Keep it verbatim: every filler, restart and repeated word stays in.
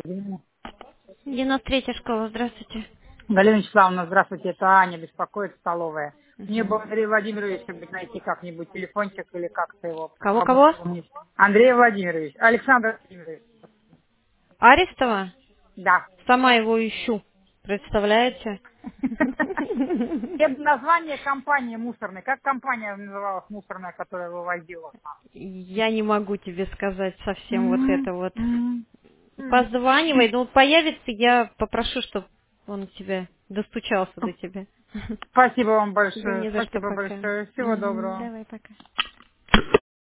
девяносто третья школа, здравствуйте. Галина Вячеславовна, здравствуйте, это Аня беспокоит, столовая. Мне Мгм. бы Андрей Владимирович чтобы найти как-нибудь телефончик или как-то его Кого-кого? обзвонить. Андрей Владимирович, Александр Владимирович. Арестова? Да. Сама его ищу. Представляете? Это название компании мусорной. Как компания называлась мусорная, которая вывозила? Я не могу тебе сказать совсем вот М, это вот. м, м. Позванивай, ну появится, я попрошу, чтобы он у тебя достучался до тебя. Спасибо вам Да большое. не за что, Спасибо пока. большое. Всего Мгм, доброго. давай, пока.